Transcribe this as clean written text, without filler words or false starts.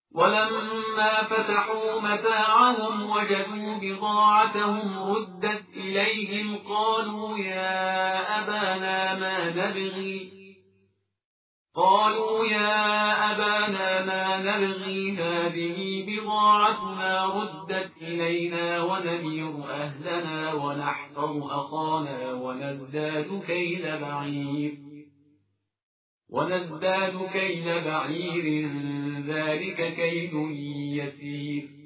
ولما فتحوا متاعهم وجدوا بضاعتهم ردت إليهم قالوا يا أبانا ما نبغي هذه بضاعتنا ردت إلينا ونمير أهلنا ونحفظ أخانا ونزداد كيل بعير ذلك كيل يسير